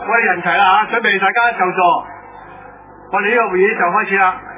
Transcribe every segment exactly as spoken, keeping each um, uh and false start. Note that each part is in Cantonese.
我哋人齊啦嚇，準備大家就座，我哋呢個會議就開始啦。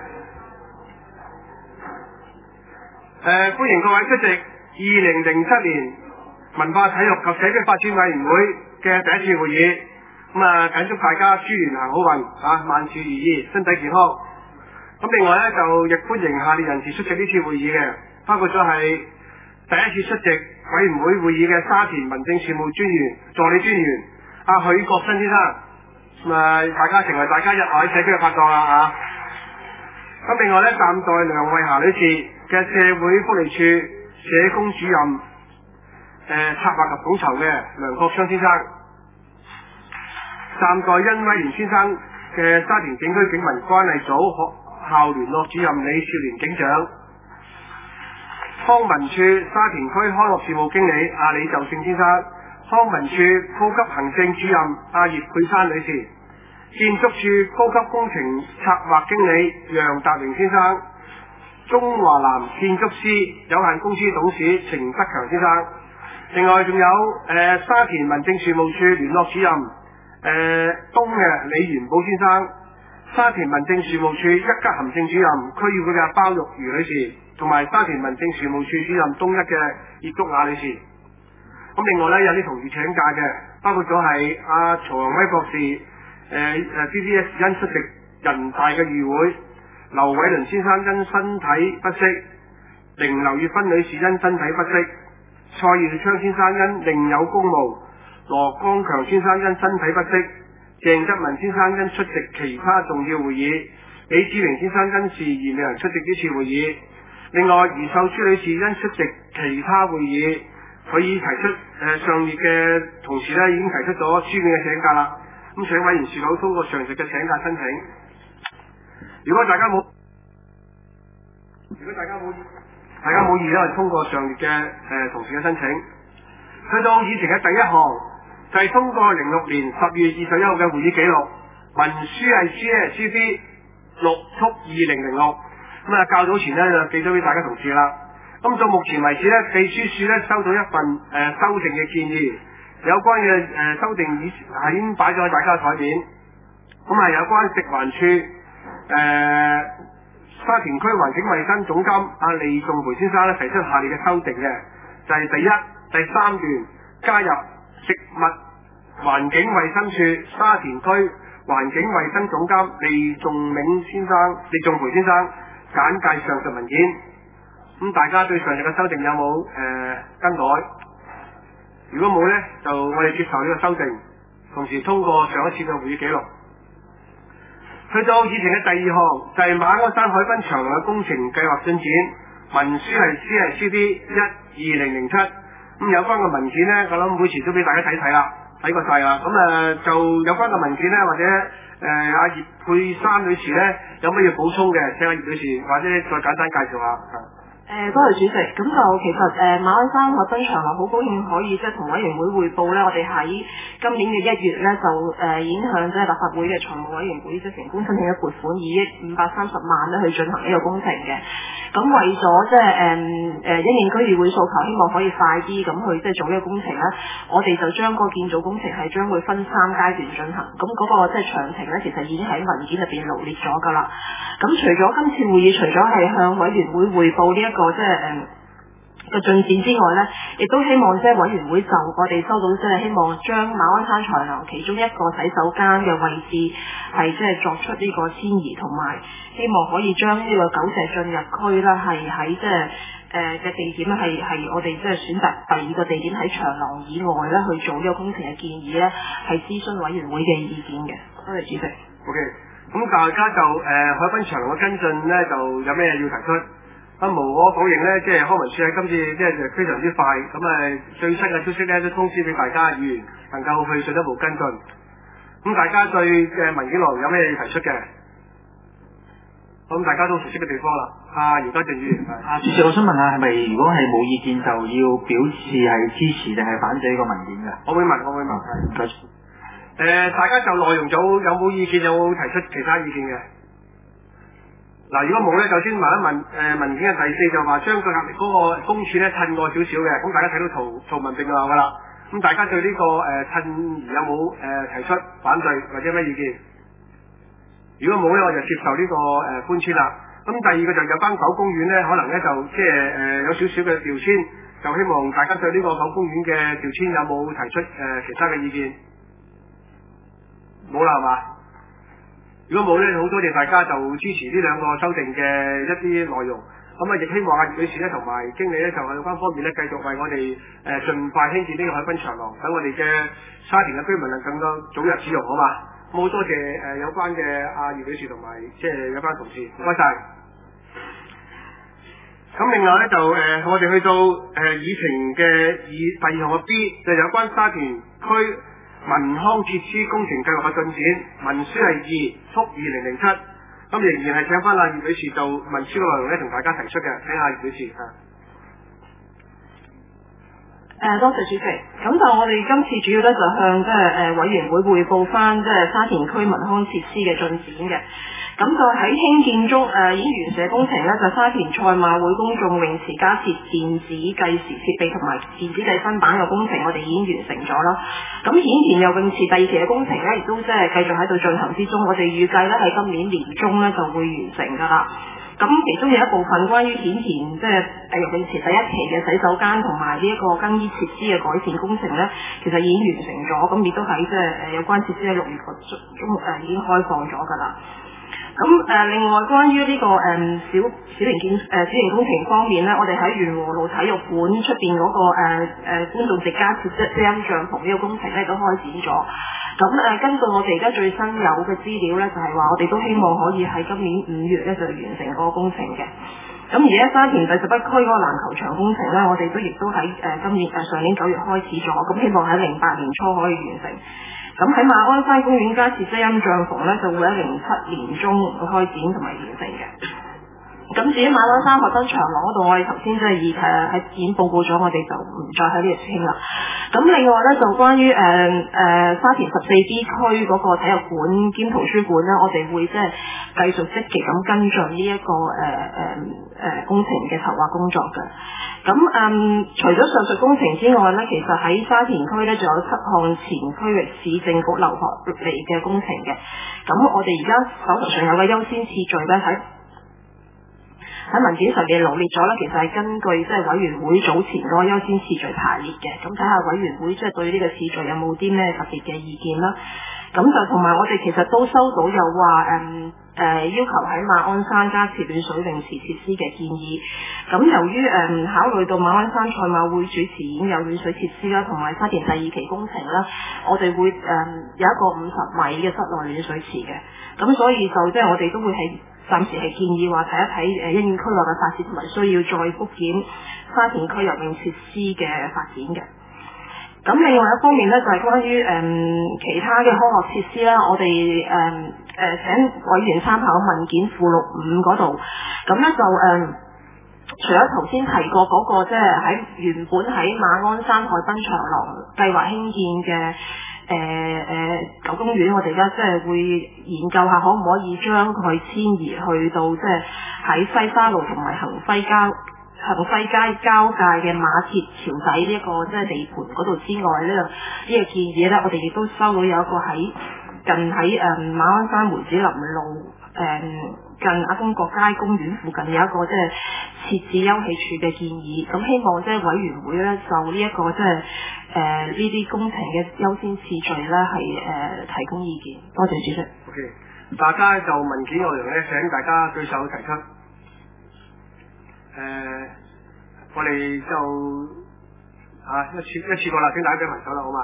誒、呃，歡迎各位出席二零零七年文化體育及社區發展委員會嘅第一次會議。咁啊，謹祝大家豬年行好運啊，萬事如意，身體健康。咁另外咧，就亦歡迎下列人士出席呢次會議嘅，包括咗係第一次出席委員會會議嘅沙田民政事務專員助理專員阿許國新先生。咁啊，大家成為大家日後喺社區嘅拍檔啦嚇。咁另外咧，暫代梁慧霞女士嘅社會福利處社工主任，誒、呃、策劃及統籌嘅梁國昌先生，暫代殷威廉先生嘅沙田警區警民關係組學校聯絡主任李少年警長，康文署沙田區康樂事務經理阿李就勝先生，康文署高級行政主任阿葉佩珊女士，建築署高級工程策劃經理楊達榮先生，中華南建築師有限公司董事程德強先生。另外仲有誒、呃、沙田民政事務處聯絡主任誒、呃、東嘅李元寶先生，沙田民政事務處一級行政主任區議會嘅包玉如女士，同埋沙田民政事務處主任東一嘅葉菊雅女士。咁另外咧，有啲同事請假嘅，包括咗係阿曹宏威博士，誒誒 B B S 因出席人大嘅議會，劉偉倫先生因身體不適，凌劉月芬女士因身體不適，蔡耀昌先生因另有公務，羅光強先生因身體不適，鄭德文先生因出席其他重要會議，李志榮先生因事宜未能出席呢次會議。另外，余秀珠女士因出席其他會議，佢已提出誒、呃、上列嘅同事咧已經提出咗書面嘅請假啦。咁請委員是否通過上述嘅請假申請？如果大家冇，如果大家冇，大家冇異議，就通過上列嘅誒、呃、同事嘅申請。去到議程嘅第一項就係、是、通過零六年十月二十一號嘅會議記錄，文書係 C A C B 六速二零零六。咁啊，較早前咧就寄咗俾大家同事啦。咁到目前為止咧，秘書處咧收到一份誒、呃、修訂嘅建議，有關嘅誒、呃、修訂已係已經擺咗喺大家嘅台面。咁係有關食環署誒、呃、沙田區環境衞生總監阿李仲培先生咧提出下列嘅修訂嘅，就係、是、第一、第三段加入食物環境衞生署沙田區環境衞生總監李仲銘先生、李仲培先生簡介上述文件。咁大家對上述嘅修訂有冇誒、呃、更改？如果冇呢，就我哋接受呢個修訂，同時通過上一次嘅會議記錄。去到議程嘅第二項就係、是、馬鞍山海濱長廊嘅工程計劃進展，文書係 C I C D 一二零零七。咁有關嘅文件呢，我諗每次都俾大家睇睇啦，睇過晒啦。咁誒、呃、就有關嘅文件呢，或者誒阿葉佩珊女士呢，有乜要補充嘅？請阿葉女士或者再簡單介紹下。 誒，多謝主席。咁就其實誒、呃、馬鞍山海濱長廊好高興可以即係同委員會匯報咧，我哋喺今年嘅一月咧就誒、呃、已經向即係立法會嘅財務委員會即係成功申請咗撥款二億五百三十萬咧去進行呢個工程嘅。咁為咗即係誒誒因應區議會訴求，希望可以快啲咁去即係做呢個工程咧，我哋就將個建造工程係將會分三階段進行。咁嗰個即係詳情咧，其實已經喺文件入邊羅列咗㗎啦。咁除咗今次會議，除咗係向委員會匯報呢、這、一個即係誒嘅進展之外咧，亦都希望即係委員會就我哋收到即係希望將馬鞍山長廊其中一個洗手間嘅位置係即係作出呢個遷移，同埋希望可以將呢個狗舍進入區啦，係喺即係誒嘅地點咧，係係我哋即係選擇第二個地點喺長廊以外咧去做呢個工程嘅建議咧，係諮詢委員會嘅意見嘅。多謝主席。 O K。咁大家就誒、呃、海濱長廊嘅跟進咧，就有咩要提出？啊無可否認咧，即係康文署喺今次即係非常之快，咁誒最新嘅消息咧都通知俾大家議員能夠去進一步跟進。咁大家對嘅文件內容有咩要提出嘅？咁大家都熟悉嘅地方啦。啊，姚家俊議員。 啊，主席，我想問下，係咪如果係冇意見就要表示係支持定係反對呢個文件㗎？ 我會問，我會問。唔該。誒、呃，大家就內容就有冇意見，有冇提出其他意見嘅？嗱，如果冇咧，就先問一問誒、呃、文件嘅第四就話將佢隔離嗰個公署咧褪過少少嘅，咁大家睇到圖圖文並茂噶啦。 咁大家對呢、這個誒趁兒有冇誒、呃、提出反對或者咩意見？如果冇咧，我就接受呢、這個誒、呃、搬遷啦。咁第二個就有班狗公園咧，可能咧就即係誒有少少嘅調遷，就希望大家對呢個狗公園嘅調遷有冇提出誒、呃、其他嘅意見？冇啦係嘛？如果冇咧，好多謝大家就支持呢兩個修訂嘅一啲內容。咁啊，亦希望阿葉女士咧同埋經理咧就喺有關方面咧繼續為我哋誒盡快興建呢個海濱長廊，等我哋嘅沙田嘅居民能更加早日使用，好嘛？咁好多謝誒、呃、有關嘅阿葉女士同埋即係有班同事，唔該晒。咁另外咧就誒、呃、我哋去到誒、呃、議程嘅二第二項嘅 B 就有關沙田區民康設施工程計劃嘅進展，文書係二覆二零零七。咁仍然係請翻阿葉女士就文書嘅內容咧，同大家提出嘅，請下葉女士嚇。 誒，多謝主席。咁就我哋今次主要咧就向即係誒委員會匯報翻即係沙田區民康設施嘅進展嘅。咁就喺興建中誒、呃、已經完成嘅工程咧，就沙田賽馬會公眾泳池加設電子計時設備同埋電子計分板嘅工程，我哋已經完成咗啦。咁顯田游泳池第二期嘅工程咧，亦都即係繼續喺度進行之中。我哋預計咧喺今年年中咧就會完成㗎啦。咁其中有一部分關於顯田即係誒游泳池第一期嘅洗手間同埋呢一個更衣設施嘅改善工程咧，其實已經完成咗。咁亦都喺即係誒有關設施喺六月個中誒已經開放咗㗎啦。咁誒、呃，另外關於呢、這個誒、嗯、小小型建誒小型工程方面咧，我哋喺元和路體育館出邊嗰個誒誒觀眾席加設遮陰帳篷呢個工程咧都開展咗。咁誒、呃，根據我哋而家最新有嘅資料咧，就係、是、話我哋都希望可以喺今年五月咧就完成嗰個工程嘅。咁而家沙田第十一區嗰個籃球場工程咧，我哋都亦都喺誒、呃、今年誒、呃、上年九月開始咗，咁希望喺零八年初可以完成。咁喺馬鞍山公園加設遮陰帳篷咧，就會喺零七年中開展同埋完成嘅。咁至於馬鞍山海濱長廊嗰度，我哋頭先即係以誒喺已經報告咗，我哋就唔再喺呢度傾啦。咁另外咧，就關於誒誒沙田十四 B 區嗰個體育館兼圖書館咧，我哋會即係繼續積極咁跟進呢、這、一個誒誒誒工程嘅籌劃工作嘅。咁誒、嗯，除咗上述工程之外咧，其實喺沙田區咧，仲有七項前區域市政局留學嚟嘅工程嘅。咁我哋而家手頭上有嘅優先次序咧，喺喺文件上面羅列咗啦，其實係根據即係委員會早前嗰個優先次序排列嘅，咁睇下委員會即係對呢個次序有冇啲咩特別嘅意見啦。咁就同埋我哋其實都收到有話誒誒要求喺馬鞍山加設暖水泳池設施嘅建議。咁由於誒、嗯、考慮到馬鞍山賽馬會主持已經有暖水設施啦，同埋沙田第二期工程啦，我哋會誒、嗯、有一個五十米嘅室內暖水池嘅。咁所以就即係我哋都會係暫時係建議話睇一睇誒一院區內嘅發展同埋需要再復檢沙田區游泳設施嘅發展嘅。咁另外一方面咧，就係、是、關於誒、嗯、其他嘅康樂設施啦，我哋誒誒請委員參考文件附錄五嗰度，咁咧就誒、嗯、除咗頭先提過嗰、那個即係喺原本喺馬鞍山海濱長廊計劃興建嘅誒誒狗公園，我哋而家即係會研究下可唔可以將佢遷移去到即係喺西沙路同埋恒輝交。恒輝街交界嘅馬鐵橋底呢一個即係地盤嗰度之外，呢、這個呢、這個建議咧，我哋亦都收到有一個喺近喺誒、嗯、馬鞍山梅子林路誒、嗯、近阿公國街公園附近有一個即係設置休憩處嘅建議。咁希望即係委員會咧就呢、這、一個即係誒呢啲工程嘅優先次序咧係誒提供意見。多謝主席。 OK， 大家就文件內容咧，請大家舉手提出。誒、呃，我哋就啊一次一次過啦，請大家舉埋手啦，好嘛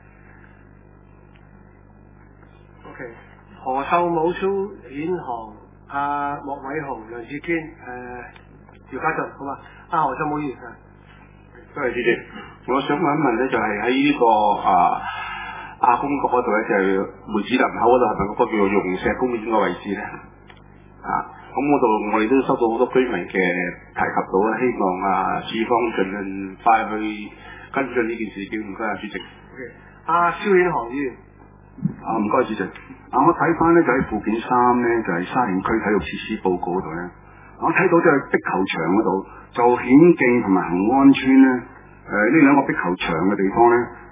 ？OK， 何秀武、蘇顯航、阿莫偉雄、梁志堅、誒、呃、姚家俊，好嘛？啊何秀武議員啊， 多謝主席。我想問一問咧，就係喺呢個啊亞公角嗰度咧，就係、是、梅子林口嗰度，係咪嗰個叫做榕石公園嘅位置咧？啊？咁嗰度我哋都收到好多居民嘅提及到啦，希望啊署方盡量快去跟進呢件事件。唔該啊，主席。 O.K. 阿蕭顯航議員。 啊，唔該主席。啊，我睇翻咧就喺附件三咧，就係、是、沙田區體育設施報告嗰度咧，我睇到就係壁球場嗰度，就顯徑同埋恒安村咧，誒呢兩個壁球場嘅地方咧，誒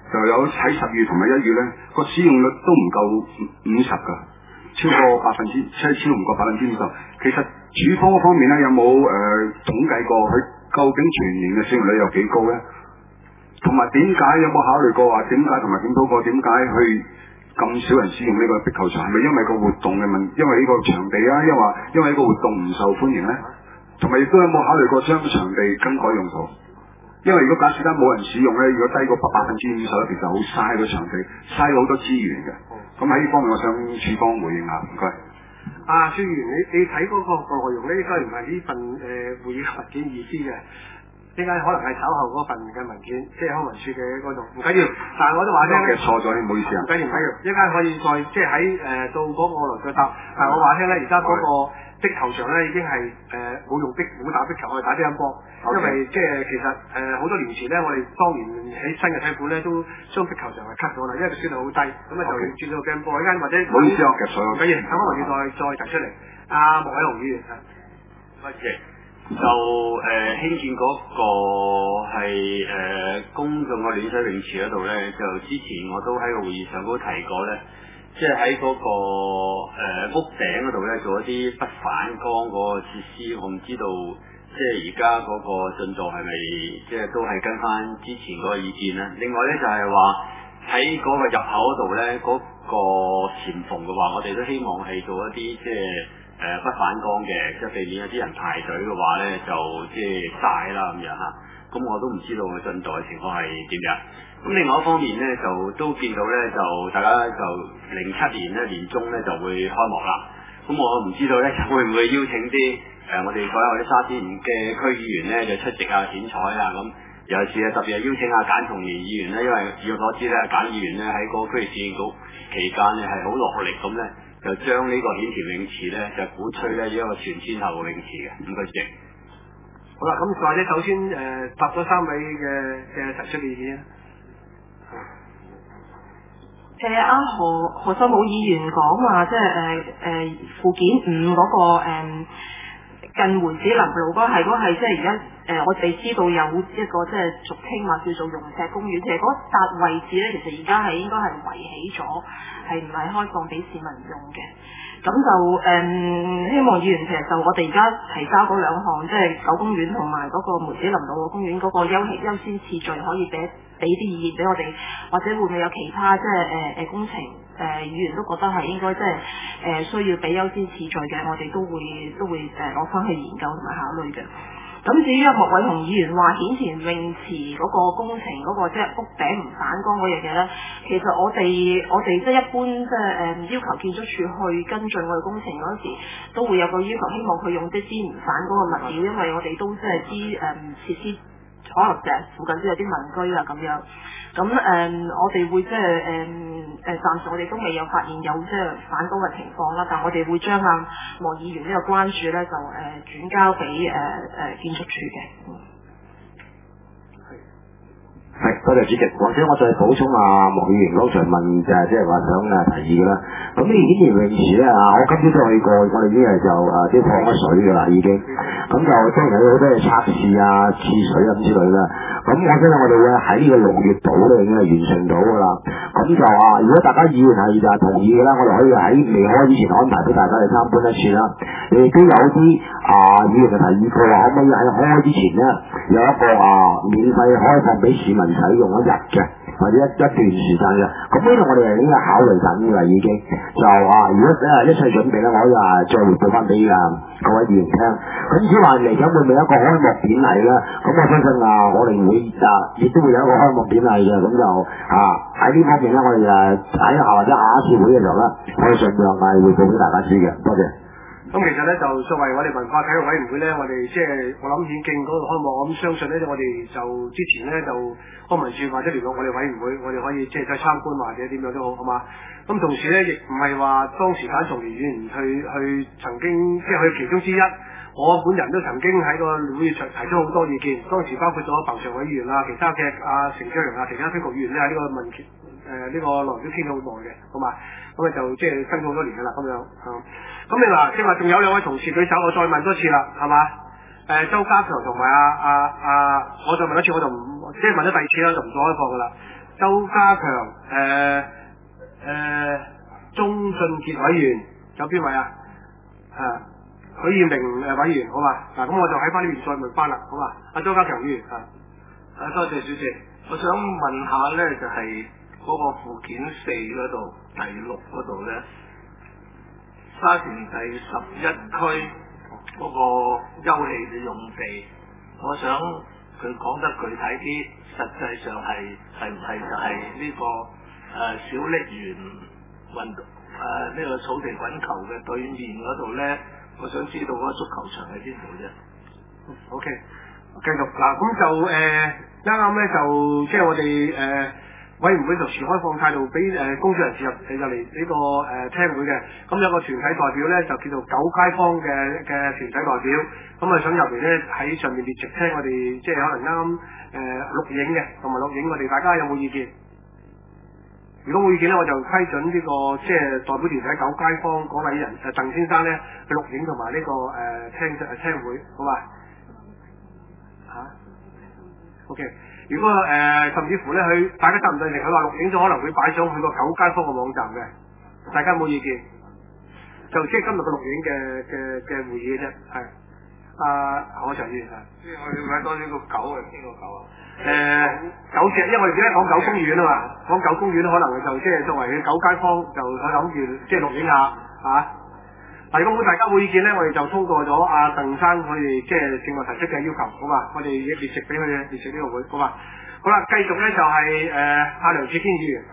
就有喺十月同埋一月咧個使用率都唔夠五十㗎，超過百分之即係超唔過百分之五十。其實處方嗰方面咧有冇誒、呃、統計過佢究竟全年嘅使用率有幾高咧？同埋點解有冇考慮過話點解同埋檢討過點解去咁少人使用呢個壁球場？係咪因為個活動嘅問？因為呢個場地啊，因為因為呢個活動唔受歡迎咧？同埋亦都有冇考慮過將場地更改用途？因為如果假設間冇人使用咧，如果低過百分之五十咧，其實好嘥個場地，嘥好多資源嘅。咁喺呢方面，我想處方回應下，唔該。 啊，朱議員，你你睇嗰個內容咧，應該唔係呢份誒、呃、會議文件意思嘅，應該可能係稍後嗰份嘅文件，即係康文署嘅嗰種，唔緊要。但係我都話聽咧， 錯咗，唔好意思啊。 唔緊要唔緊要，一陣可以再即係喺誒到嗰個來再答。但係我話聽咧，而家嗰個壁球場咧已經係誒冇用壁冇打壁球，我哋打乒乓波。因為即係其實誒好、呃、多年前咧，我哋當年喺新嘅體館咧都將壁球場係 cut 咗啦，因為個輸率好低，咁啊就轉咗個乒乓波。一間或者唔好意思，我夾水。 唔緊要，等我要再再提出嚟。阿莫偉龍議員啊， 多謝。就誒、呃、興建嗰個係誒、呃、公眾嘅暖水泳池嗰度咧，就之前我都喺個會議上都提過咧，即係喺嗰個、呃、屋頂嗰度咧做一啲不反光嗰個設施，我唔知道即係而家嗰個進度係咪即係都係跟翻之前嗰個意見咧？另外咧就係話喺嗰個入口嗰度咧，嗰、嗰個簷篷嘅話，我哋都希望係做一啲即係。誒、呃、不反光嘅，即係避免有啲人排隊嘅話咧，就即係曬啦咁樣嚇。咁我都唔知道個進度嘅情況係點樣。咁另外一方面咧，就都見到咧，就大家就零七年咧年中咧就會開幕啦。咁我唔知道咧，就會唔會邀請啲誒、呃、我哋所有啲沙田嘅區議員咧就出席啊、剪彩啊咁。尤其是啊，特別係邀請阿簡松年議員咧，因為以我所知咧，簡議員咧喺個區域市政局期間咧係好落力咁咧。就將呢個顯田泳池咧，就鼓吹咧一個全天候泳池嘅，唔該謝。 好啦，咁或者首先誒、呃、答咗三位嘅嘅提出嘅意見啊。 誒阿、呃、何何秀武議員講話，即係誒誒附件五嗰、那個、呃、近梅子林路嗰係嗰係即係而家誒我哋知道有一個即係俗稱話叫做榕石公園，其實嗰笪位置咧，其實而家係應該係圍起咗。係唔係開放俾市民用嘅？咁就誒、嗯、希望議員其實就我哋而家提交嗰兩項，即係九公園同埋嗰個梅子林路嘅公園嗰個優優先次序，可以俾俾啲意見俾我哋，或者會唔會有其他即係誒誒工程誒、呃、議員都覺得係應該即係誒需要俾優先次序嘅，我哋都會都會誒攞翻去研究同埋考慮嘅。咁至於阿莫偉雄議員話顯田泳池嗰個工程嗰、嗰個即係屋頂唔反光嗰樣嘢咧，其實我哋我哋即係一般即係誒要求建築署去跟進我哋工程嗰時，都會有個要求，希望佢用啲支唔反光嘅物料，因為我哋都即係啲誒設施可能就係附近都有啲民居啊咁樣。咁誒、嗯，我哋會即係誒誒，暫時我哋都未有發現有即係反光嘅情況啦。但我哋會將阿莫議員呢個關注咧，就誒、呃、轉交俾誒誒建築署嘅。 係，多謝主席。或者我再補充啊，莫議員剛才問就係即係話想啊提議嘅啦。咁呢顯田泳池咧啊，我今朝都去過，我哋已經係就啊即係放咗水嘅啦，已經。咁就當然有好多嘅測試啊、試水咁之類啦。咁我相信我哋會喺呢個六月度咧已經係完成到噶啦。咁就啊，如果大家議員係就係同意嘅啦，我哋可以喺未開之前安排俾大家去參觀一次啦。亦都有啲啊議員嘅提議，佢話可唔可以喺開之前咧有一個啊免費開放俾市民使用一日嘅，或者一一段時間嘅。咁呢度我哋係應該考慮緊嘅啦，已經就啊，如果誒一切準備咧，我可以啊再回報翻俾啊各位議員聽。咁至於話嚟緊會唔會有一個開幕典禮咧？咁我相信啊，我哋會啊亦都會有一個開幕典禮嘅。咁就啊喺呢方面咧，我哋誒喺下或者下一次會嘅時候咧，我哋盡量係回報俾大家知嘅。多謝。 咁其實咧就作為我哋文化體育委員會咧，我哋即係我諗顯徑嗰個開幕，我諗相信咧，我哋就之前咧就康文署或者聯絡我哋委員會，我哋可以即係再參觀或者點樣都好，好嘛？咁同時咧，亦唔係話當時簡松年議員去去曾經即係佢其中之一，我本人都曾經喺個會場提出好多意見，當時包括咗彭常委議員啊、其他嘅阿成昌陽啊、其他分局議員咧喺呢個問誒呢個內容都傾咗好耐嘅，好嘛？咁啊就即係跟咗好多年噶啦，咁樣啊。咁你嗱，即係話仲有兩位同事舉手，我再問多次啦，係嘛？誒、呃，周家強同埋阿阿阿，我再問一次，我就唔即係問咗第二次啦，就唔再開放噶啦。 周家強誒誒鍾俊傑委員，有邊位啊？啊許耀明誒委員，好嘛？嗱，咁我就喺翻呢邊再問翻啦，好嘛？阿周家強議員啊， 啊多謝主席，我想問下咧，就係、是、嗰個附件四嗰度第六嗰度咧，沙田第十一區嗰個休憩嘅用地，我想佢講得具體啲，實際上係係唔係就係呢、這個誒、呃、小瀝源運動誒呢個草地滾球嘅對面嗰度咧？我想知道嗰個足球場喺邊度啫。 O K，繼續嗱，咁就誒啱啱咧就即係我哋誒、呃、委員會就持開放態度，俾誒、呃、公眾人士入入嚟呢個誒、呃、聽會嘅。咁有個團體代表咧就叫做九街坊嘅嘅團體代表，咁啊想入嚟咧喺上面列席聽我哋即係可能啱啱誒錄影嘅，同埋錄影我哋大家有冇意見？如果冇意見咧，我就批准呢、這個即係代表團體九街坊嗰位人誒鄧先生咧去錄影同埋呢個誒、呃、聽誒聽會，好嘛？嚇、啊、？OK。如果誒、呃、甚至乎咧，佢大家得唔對定？佢話錄影咗可能會擺上去個九街坊嘅網站嘅，大家冇意見？就即係今日嘅錄影嘅嘅嘅會議嘅啫，係。啊，何長議員啊。 即係我哋揾多呢個狗係邊個狗啊？ 誒、呃、九隻，因為我哋而家講九公園啊嘛，講九公園可能就即係作為九街坊就去諗住即係錄影下嚇。嗱，如果大家冇意見咧，我哋就通過咗阿鄧生佢哋即係正話提出嘅要求，好嘛？我哋列席俾佢哋列席呢個會，好嘛？好啦，繼續咧就係誒阿梁志堅議員。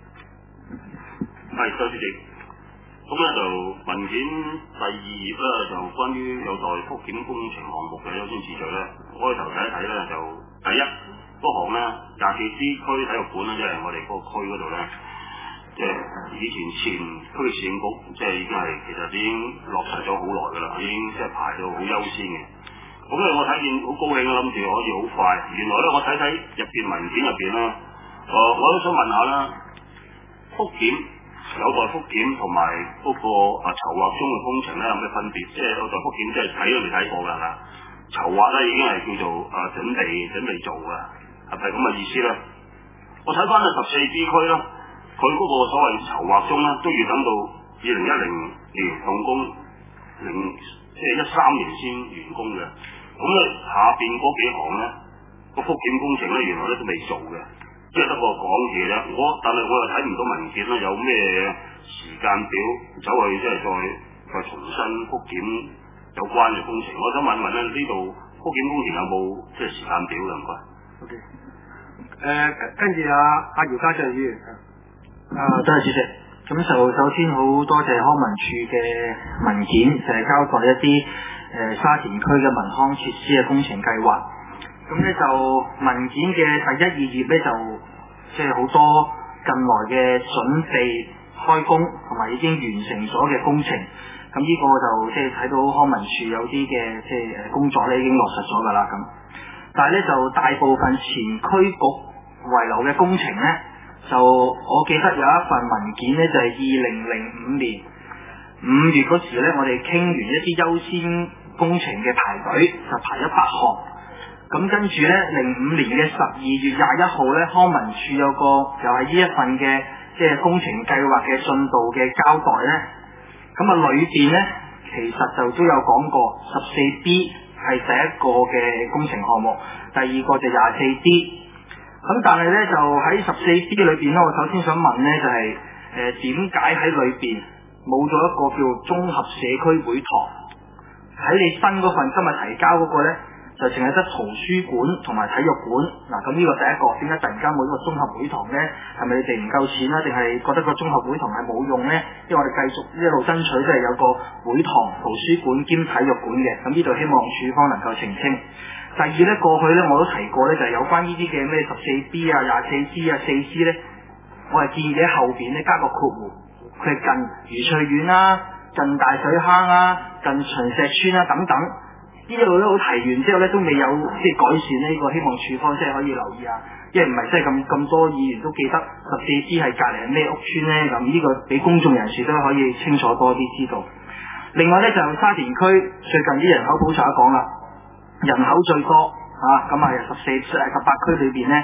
係，多謝主席。咁咧就文件第二頁咧就關於有待復檢工程項目嘅優先次序咧，開頭睇一睇咧就第一嗰行咧廿四 C 區體育館咧，即係我哋嗰個區嗰度咧，即係以前前區市政局即係已經係其實已經落實咗好耐㗎啦，已經即係排到好優先嘅。咁咧我睇見好高興，諗住可以好快。原來咧我睇睇入邊文件入邊咧，誒我都想問下啦，復檢有待復檢同埋嗰個啊籌劃中嘅工程咧有咩分別？即係有待復檢即係睇都未睇過㗎係嘛？籌劃咧已經係叫做啊準備準備做㗎，係咪咁嘅意思咧？我睇翻啊十四 B 區啦，佢嗰個所謂籌劃中咧都要等到二零一零年動工，零即係一三年先完工嘅。咁咧下邊嗰幾行咧個復檢工程咧原來咧都未做嘅。即係得個講字啫，我但係我又睇唔到文件啦，有咩時間表走去即係再再重新復檢有關嘅工程？我想問問咧，呢度復檢工程有冇即係時間表嘅？唔該。 O K。誒，跟住阿阿姚家俊議員。 啊，多謝主席。咁就首先好多謝康文署嘅文件，就係、是、交代一啲誒、呃、沙田區嘅民康設施嘅工程計劃。咁咧就文件嘅第一二頁咧就即係好多近來嘅準備開工同埋已經完成咗嘅工程，咁呢個就即係睇到康文署有啲嘅即係誒工作咧已經落實咗㗎啦咁。但係咧就大部分前區局遺留嘅工程咧，就我記得有一份文件咧就係二零零五年五月嗰時咧，我哋傾完一啲優先工程嘅排隊就排咗八項。咁跟住咧，零五年嘅十二月廿一號咧，康文署有個又係呢一份嘅即係工程計劃嘅進度嘅交代咧。咁啊裏邊咧，其實就都有講過十四 B 係第一個嘅工程項目，第二個就廿四 D。咁但係咧就喺十四 B 裏邊咧，我首先想問咧就係誒點解喺裏邊冇咗一個叫綜合社區會堂？喺你新嗰份今日提交嗰個咧？就淨係得圖書館同埋體育館嗱，咁呢個第一個點解突然間冇呢個綜合會堂呢？係咪你哋唔夠錢啦？定係覺得個綜合會堂係冇用呢？因為我哋繼續一路爭取都係有個會堂、圖書館兼體育館嘅，咁呢度希望署方能夠澄清。第二呢，過去呢我都提過呢，就係有關呢啲嘅咩十四 B 啊、廿四 C 啊、四 C 呢，我係建議喺後邊呢加個括弧，佢係近愉翠苑啦、近大水坑啦、近秦石村啦等等。呢度都好提完之後咧，都未有即係改善呢、這個，希望署方即係可以留意下，因為唔係真係咁咁多議員都記得十四 C 係隔離係咩屋邨咧，咁呢個俾公眾人士都可以清楚多啲知道。另外咧就沙田區最近啲人口普查講啦，人口最多嚇，咁啊十四誒十八區裏邊咧就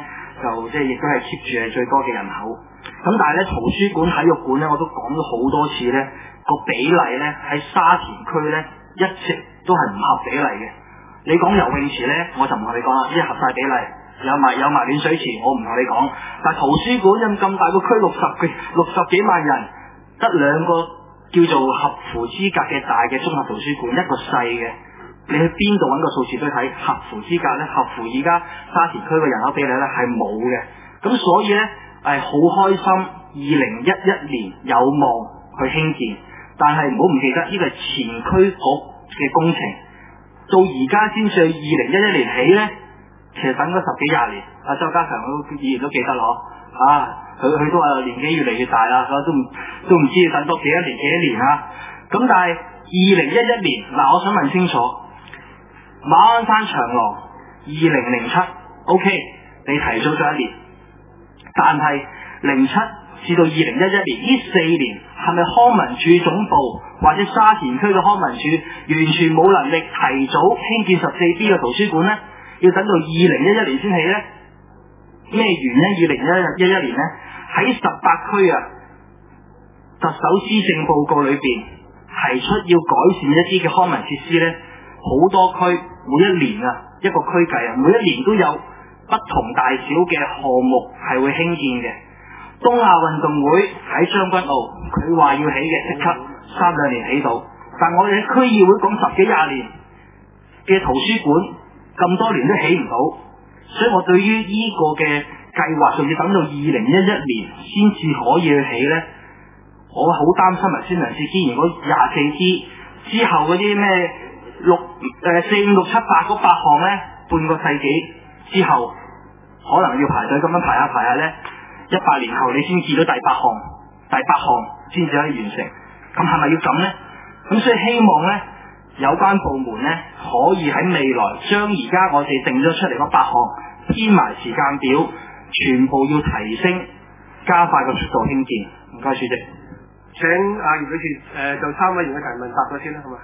就即係亦都係 keep 住係最多嘅人口。咁但係咧圖書館、體育館咧，我都講咗好多次咧，個比例咧喺沙田區咧一直都係唔合比例嘅。你講游泳池咧，我就唔同你講啦，呢合晒比例，有埋有埋暖水池，我唔同你講。但係圖書館有咁大個區，六十幾六十幾萬人，得兩個叫做合乎資格嘅大嘅綜合圖書館，一個細嘅。你去邊度揾個數字都睇合乎資格咧，合乎而家沙田區嘅人口比例咧係冇嘅。咁所以咧係好開心，二零一一年有望去興建，但係唔好唔記得呢個係前區局嘅工程，到而家先至二零一一年起咧，其實等咗十幾廿年。阿周家強都議員都記得咯，啊，佢佢都話年紀越嚟越大啦，都唔都唔知要等多幾多年幾多年啊。咁但係二零一一年嗱，我想問清楚。馬鞍山長廊二零零七 OK 你提早咗一年，但係零七至到二零一一年呢四年係咪康文署總部或者沙田區嘅康文署完全冇能力提早興建十四 B 嘅圖書館呢？要等到二零一一年先起呢？咩原因？二零一一年呢？喺十八區啊，特首施政報告裏邊提出要改善一啲嘅康文設施呢，好多區每一年啊，一個區計啊，每一年都有不同大小嘅項目係會興建嘅。東亞運動會喺將軍澳，佢話要起嘅，即刻三兩年起到。但我哋喺區議會講十幾廿年嘅圖書館，咁多年都起唔到，所以我對於呢個嘅計劃，仲要等到二零一一年先至可以去起呢，我好擔心啊！先能至既然嗰廿四支之後嗰啲咩？六誒四五六七八嗰八項咧，半個世紀之後，可能要排隊咁樣排下排下咧，一百年後你先見到第八項，第八項先至可以完成。咁係咪要咁咧？咁所以希望咧，有關部門咧可以喺未來將而家我哋定咗出嚟嗰八項編埋時間表，全部要提升，加快個速度興建。唔該，主席。 請阿葉女士誒就三位議員嘅提問答咗先啦，好嘛？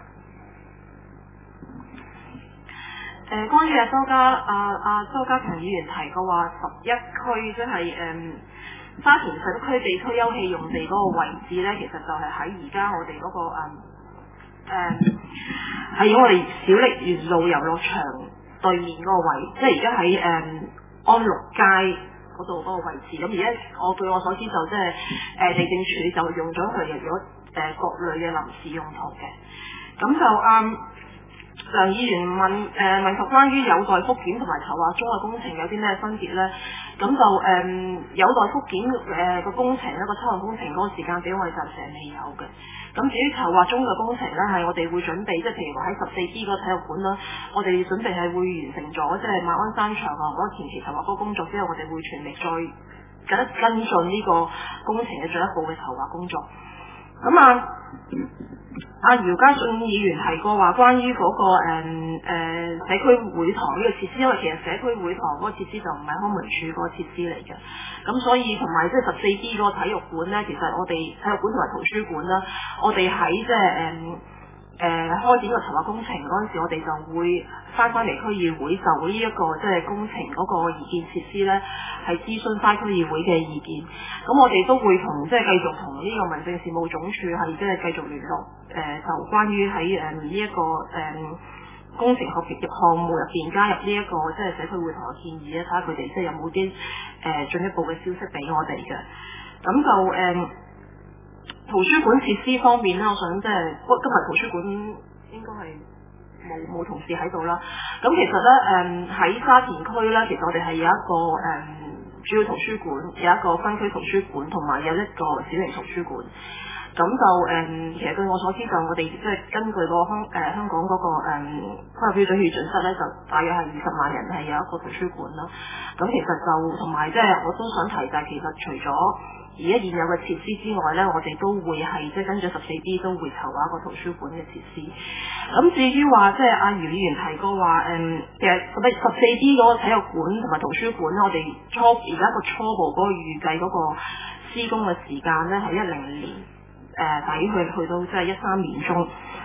誒、呃，關於阿周家阿阿周家強議員提過話十一區即係誒沙田十一區地區休憩用地嗰個位置咧，其實就係喺而家我哋嗰、那個誒誒喺我哋小瀝源路遊樂場對面嗰個位，即係而家喺誒安樂街嗰度嗰個位置。咁而家我據我所知就即係誒地政署就用咗佢入咗誒各類嘅臨時用途嘅，咁就嗯。梁議員問誒、呃、問及關於有待復檢同埋籌劃中嘅工程有啲咩分別咧？咁就誒、呃、有待復檢誒個工程咧，個抽樣工程嗰個時間表我哋暫時係未有嘅。咁至於籌劃中嘅工程咧，係我哋會準備，即係譬如話喺十四 B 個體育館啦，我哋準備係會完成咗，即係馬鞍山場嗰個前期籌劃嗰個工作之後，我哋會全力再跟跟進呢個工程嘅進一步嘅籌劃工作。咁啊。阿姚家俊議員提過話關於嗰、那個誒誒、呃、社區會堂呢個設施，因為其實社區會堂嗰個設施就唔係康文署嗰個設施嚟嘅，咁所以同埋即係十四 B 嗰個體育館咧，其實我哋體育館同埋圖書館啦，我哋喺即係誒誒開展個籌劃工程嗰陣時，我哋就會翻返嚟區議會就呢一個即係工程嗰個意見設施咧，係諮詢翻區議會嘅意見。咁我哋都會同即係繼續同呢個民政事務總署係即係繼續聯絡，誒、呃、就關於喺誒呢一個誒、呃、工程項項目入邊加入呢、這、一個即係社區會堂嘅建議咧，睇下佢哋即係有冇啲誒進一步嘅消息俾我哋嘅。咁就誒。呃圖書館設施方面咧，我想即係今日圖書館應該係冇冇同事喺度啦。咁其實咧，誒、呃、喺沙田區咧，其實我哋係有一個誒、呃、主要圖書館，有一個分區圖書館，同埋有一個小型圖書館。咁就誒、呃，其實據我所知，就我哋即係根據個香誒香港嗰、那個誒規劃標準與準則咧，就大約係二十萬人係有一個圖書館啦。咁其實就同埋即係我都想提就係，其實除咗而家現有嘅設施之外咧，我哋都會係即係跟住十四 B 都會籌劃一個圖書館嘅設施。咁至於話即係阿姚議員提過話誒、嗯，其實十十四 B 嗰個體育館同埋圖書館咧，我哋初而家個初步嗰個預計嗰個施工嘅時間咧係一零年誒，大約去去到即係一三年中。咁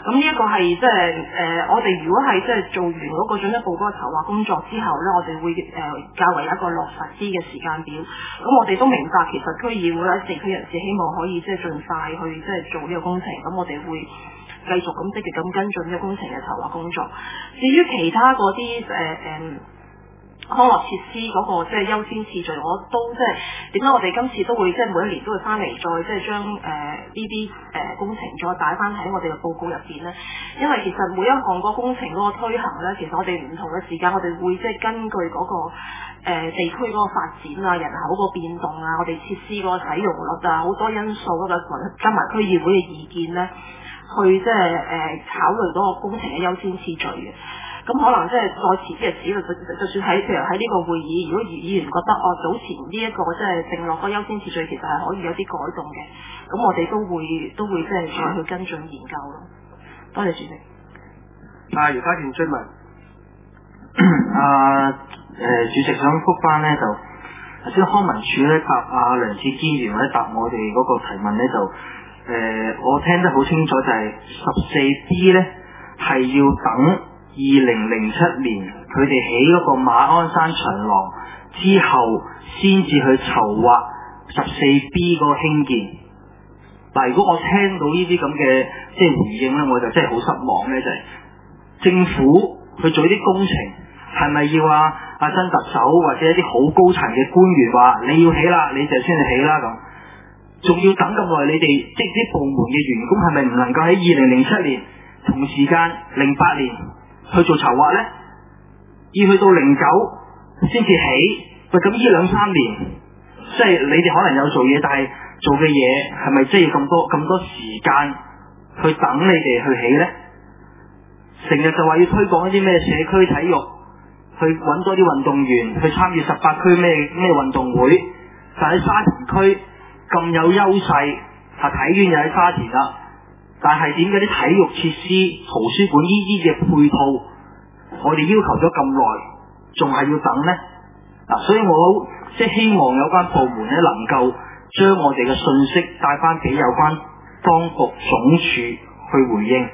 咁呢一個係即係誒，我哋如果係即係做完嗰個進一步嗰個籌劃工作之後咧，我哋會誒、呃、較為有一個落實啲嘅時間表。咁我哋都明白，其實區議會或者地區人士希望可以即係盡快去即係做呢個工程。咁我哋會繼續咁積極咁跟進呢個工程嘅籌劃工作。至於其他嗰啲誒誒。呃呃康樂設施嗰個即係優先次序，我都即係點解我哋今次都會即係每一年都會翻嚟再即係將誒呢啲誒工程再擺翻喺我哋嘅報告入邊咧？因為其實每一項個工程嗰個推行咧，其實我哋唔同嘅時間，我哋會即係根據嗰、那個誒、呃、地區嗰個發展啊、人口個變動啊、我哋設施嗰個使用率啊，好多因素嗰個加埋區議會嘅意見咧，去即係誒、呃、考慮嗰個工程嘅優先次序嘅。咁可能即係再遲啲嘅指就就算喺譬如喺呢個會議，如果議員覺得哦早前呢一個即係定落個優先次序，其實係可以有啲改動嘅，咁我哋都會都會即係再去跟進研究咯。多謝主席。 啊，姚家健追問。 啊誒、呃，主席想覆翻咧就頭先康文署咧答阿梁志堅議員咧答我哋嗰個提問咧就誒、呃，我聽得好清楚就係十四 B 咧係要等二零零七年佢哋起嗰個馬鞍山長廊之後，先至去籌劃十四 B 嗰個興建。嗱，如果我聽到呢啲咁嘅即係回應咧，我就真係好失望咧，就係、是、政府去做啲工程，係咪要啊阿曾特首或者一啲好高層嘅官員話你要起啦，你就先去起啦咁，仲要等咁耐？你哋即係啲部門嘅員工係咪唔能夠喺二零零七年同時間零八年去做籌劃咧？要去到零九先至起，喂咁呢兩三年，即係你哋可能有做嘢，但係做嘅嘢係咪真係要咁多咁多時間去等你哋去起咧？成日就話要推廣一啲咩社區體育，去揾多啲運動員去參與十八區咩咩運動會，但喺沙田區咁有優勢，啊體院又喺沙田啦，但係點解啲體育設施、圖書館呢啲嘅配套，我哋要求咗咁耐，仲係要等呢？嗱、啊，所以我即係希望有關部門咧能夠將我哋嘅信息帶翻俾有關當局總署去回應。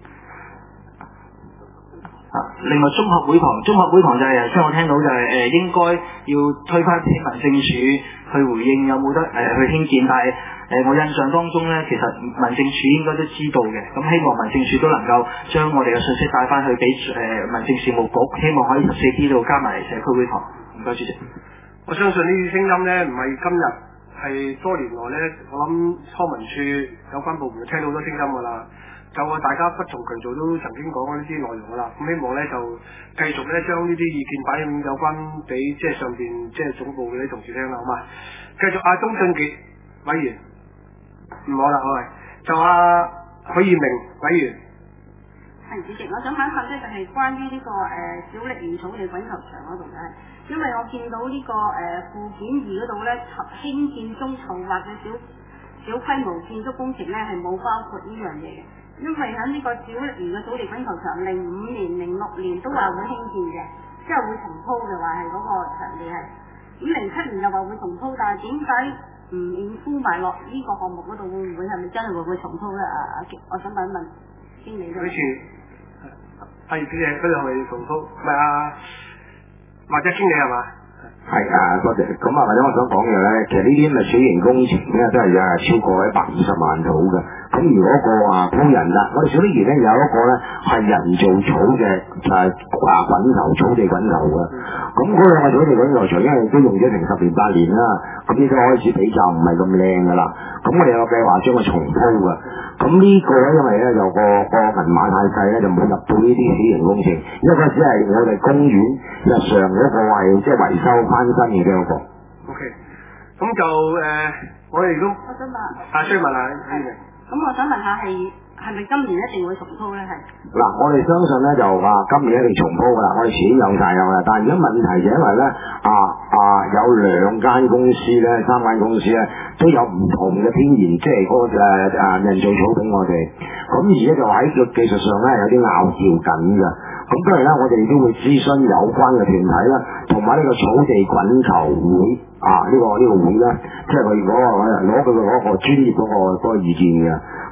另外綜合會堂，綜合會堂就係頭先我聽到就係、是、誒、呃、應該要推翻俾民政署去回應有冇得誒、呃、去興建，但係誒、呃、我印象當中咧，其實民政署應該都知道嘅，咁希望民政署都能夠將我哋嘅信息帶翻去俾誒、呃、民政事務局，希望可以十四 B 度加埋社區會堂。唔該主席。 我相信呢啲聲音咧唔係今日，係多年來咧，我諗康文署有關部門聽到好多聲音㗎啦。就我大家不同渠道都曾經講過呢啲內容㗎啦，咁希望咧就繼續咧將呢啲意見擺有關俾即係上邊即係總部嘅啲同事聽啦，好嘛？繼續阿鍾俊傑委員，唔好啦，好係就阿許義明委員。 係主席，我想問一問咧，就係關於呢、這個誒、呃、小瀝源草地滾球場嗰度嘅，因為我見到呢、這個誒、呃、附件二嗰度咧，興建中籌劃嘅小小規模建築工程咧係冇包括呢樣嘢嘅。因為喺呢個小瀝源嘅土地滾球場，零五年、零六年都話會興建嘅，之後會重鋪嘅話係嗰個場地係，咁零七年又話會重鋪，但係點解唔鋪埋落呢個項目嗰度？會唔會係咪真係會會重鋪咧？啊啊！我想問一問經理。好似阿葉小姐嗰度係咪重鋪？唔係啊，或者經理係嘛？ 係啊，多謝。咁啊，或者我想講嘅咧，其實呢啲咁嘅小型工程咧，都係有超過一百五十萬土嘅。咁如果個啊鋪人啦，我哋小瀝源咧有一個咧係人造草嘅，就係啊滾球草地滾球嘅。咁嗰兩個草地滾球場，因為都用咗成十年八年啦，咁依家開始比較唔係咁靚噶啦。咁我哋有計劃將佢重鋪嘅。咁呢個咧，因為咧有個個銀碼太細咧，就冇入到呢啲小型工程，因為佢只係我哋公園日常嗰個係即係維修翻新嘅啫嗰個。 O K，咁就誒、呃，我哋都我想問， 阿追問下呢個。 咁我想問下係係咪今年一定會重鋪咧？係嗱，我哋相信咧就話今年一定重鋪噶啦，我哋錢有晒有啦。但係而家問題就因為咧啊啊有兩間公司咧，三間公司咧都有唔同嘅天然，即係嗰個誒誒人造草俾我哋。咁而家就喺個技術上咧有啲拗撬緊㗎。咁當然啦，我哋都會諮詢有關嘅團體啦，同埋呢個草地滾球會啊，呢、這個呢、這個會咧，即係佢嗰個攞佢嘅嗰個專業嗰、那個嗰、那個意見嘅。咁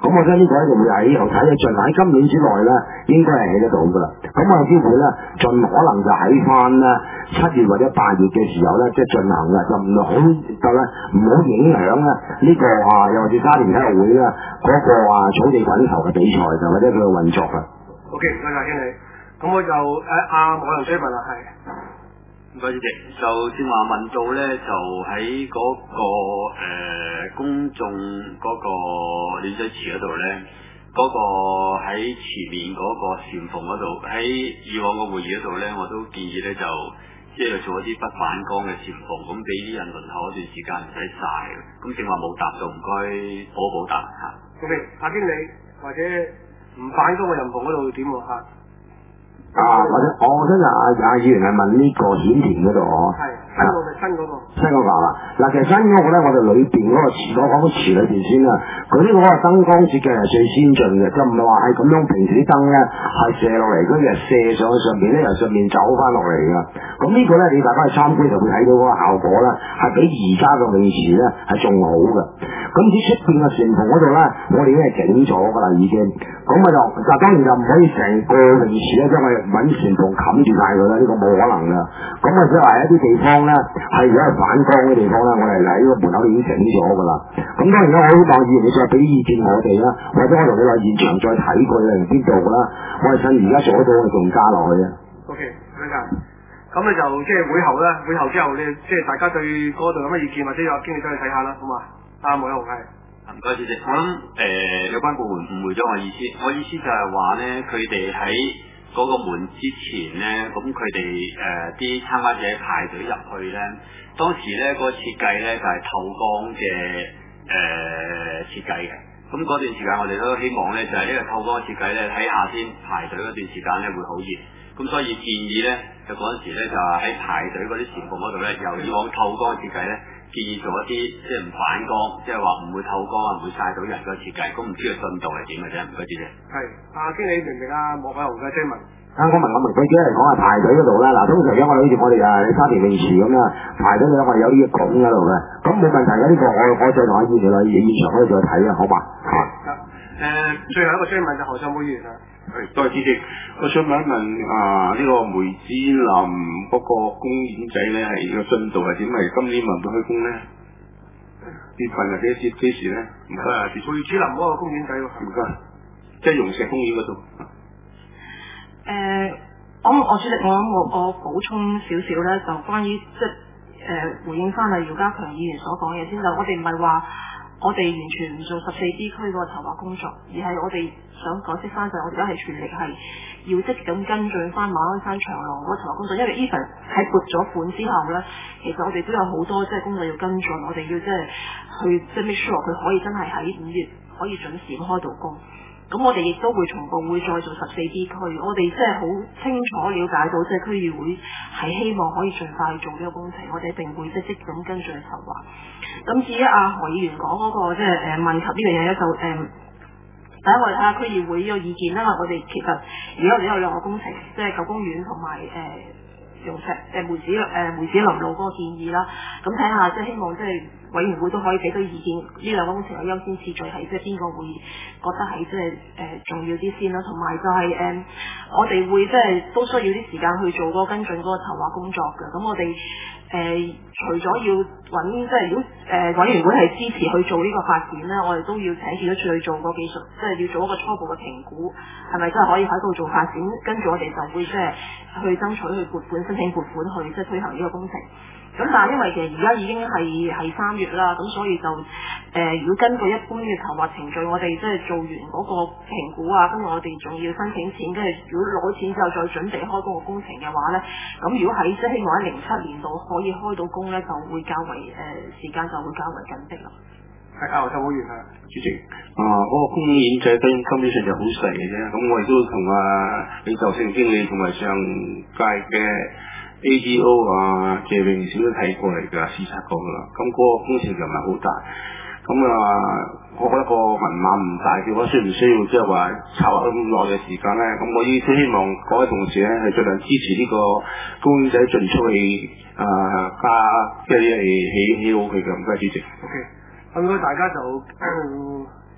咁我覺得呢個咧就會喺後睇嘅盡喺今年之內咧，應該係起得到噶啦。咁我有機會咧，盡可能就喺翻咧七月或者八月嘅時候咧，即係進行嘅，就唔好就咧唔好影響咧呢個啊，又或者沙田體育會咧嗰個啊草地滾球嘅比賽就或者佢嘅運作啊。 O K，唔該晒經理。咁我就誒阿網友追問啦，係。 唔該主席，就正話問到咧，就喺嗰、個誒、呃、公眾嗰個暖水池嗰度咧，嗰、個喺前面嗰個簷篷嗰度，喺以往個會議嗰度咧，我都建議咧就即係做一啲不反光嘅簷篷，咁俾啲人輪候一段時間唔使曬。咁正話冇答到，唔該補補答嚇。 O K，阿經理或者唔反光嘅簷篷嗰度點喎嚇？ 啊，或者我覺得阿阿議員係問呢個顯田嗰度哦， 係新嗰個新嗰個新嗰個係嘛？嗱，其實新嗰個咧，我哋裏邊嗰個池，我講個池裏邊先啦。佢呢個嗰個燈光設計係最先進嘅，就唔係話係咁樣平時啲燈咧係射落嚟，跟住射上去上邊咧，由上面走翻落嚟㗎。咁呢個咧，你大家去參觀就會睇到嗰個效果啦，係比而家嘅泳池咧係仲好嘅。咁至出邊嘅簷篷嗰度咧，我哋已經係整咗㗎啦，已經。咁啊就，但當然就唔可以成個泳池咧，將佢揾簷篷冚住晒佢啦，呢、這個冇可能㗎。咁啊即係話一啲地方咧，係如果係反光嘅地方咧，我哋喺呢個門口已經整咗㗎啦。咁當然啦，我希望議員你再俾啲意見我哋啦，或者我同你話現場再睇過你係邊度啦，我哋趁而家做得到，我哋仲加落去啊。 O K，唔該晒。咁你就即係會後咧，會後之後你即係大家對嗰度有乜意見，或者有經理走去睇下啦，好嘛？阿莫友雄係。 唔該主席，我諗誒有關部門誤會咗我意思，我意思就係話咧，佢哋喺嗰個門之前咧，咁佢哋誒啲參加者排隊入去咧，當時咧嗰個設計咧就係透光嘅誒設計嘅，咁嗰段時間我哋都希望咧就係呢個透光嘅設計咧喺夏天排隊嗰段時間咧會好熱，咁所以建議咧就嗰陣時咧就係喺排隊嗰啲簷篷嗰度咧，由以往透光嘅設計咧。建議做一啲即係唔反光，即係話唔會透光啊，唔會曬到人嘅設計。咁唔知個進度係點嘅啫？唔該主席。係，阿經理明唔明啊？莫偉雄嘅追問。啊，我問我問佢只嚟講係排隊嗰度啦。嗱，通常因為好似我哋啊沙田泳池咁啦，排隊咧我哋有呢個拱喺度嘅，咁冇問題嘅呢個，我我再同阿議員啦，現場可以再睇啊，好嘛？嚇。誒，最後一個追問就何秀梅議員啦。係，多謝主席。我想問一問啊，呢、這個梅子林嗰個公園仔咧係個進度係點？係今年會唔會開工咧？月份或者幾幾時咧？唔該啊，梅子林嗰個公園仔喎。唔該，即係榕石公園嗰度。 誒、呃，我我主席，我我我補充少少咧，就關於即係誒回應翻阿姚家強議員所講嘅先，就我哋唔係話。我哋完全唔做十四 D 區嗰個籌劃工作，而係我哋想解釋翻就係我哋而家係全力係要積極咁跟進翻馬鞍山長廊嗰個籌劃工作，因為 even 喺撥咗款之後咧，其實我哋都有好多即係工作要跟進，我哋要即係去即係 make sure 佢可以真係喺五月可以準時開到工。咁我哋亦都會重步會再做十四 D 區，我哋即係好清楚了解到，即係區議會係希望可以盡快做呢個工程，我哋一定會即係積極咁跟進去籌劃。咁至於阿何議員講嗰、那個即係誒問及呢樣嘢咧，就誒、呃、第一我哋睇下區議會呢個意見啦。我哋其實而家我哋有兩個工程，即係舊公園同埋誒榕石誒梅子誒、呃、梅子林路嗰個建議啦。咁睇下即係希望即係。委員會都可以俾到意見，呢兩個工程嘅優先次序係即係邊個會覺得係即係誒重要啲先啦，同埋就係、是、誒、呃、我哋會即係都需要啲時間去做嗰個跟進嗰個籌劃工作嘅。咁我哋誒、呃、除咗要揾即係如果誒、呃、委員會係支持去做呢個發展咧，我哋都要請建築署去做個技術，即係要做一個初步嘅評估，係咪真係可以喺度做發展？跟住我哋就會即係去爭取去撥款申請撥款去即係推行呢個工程。咁但係因為其實而家已經係係三月啦，咁所以就誒、呃，如果根據一般嘅籌劃程序，我哋即係做完嗰個評估啊，跟住我哋仲要申請錢，跟住如果攞錢之後再準備開工個工程嘅話咧，咁如果喺即係希望喺零七年度可以開到工咧，就會較為誒、呃、時間就會較為緊迫啦。係啊，就好完啦，主席。啊，嗰、那個公園仔根根本上就好細嘅啫，咁我亦都同啊李就勝經理同埋上屆嘅。A D O 啊，謝永少都睇過嚟㗎，視察過㗎啦。咁嗰個工程就唔係好大。咁啊，我覺得個文碼唔大嘅話，需唔需要即係話籌劃咁耐嘅時間咧？咁我亦都希望各位同事咧係盡量支持呢個公園仔盡速去啊加，即係係起起好佢嘅。唔該，主席。O K，咁如果大家就、嗯、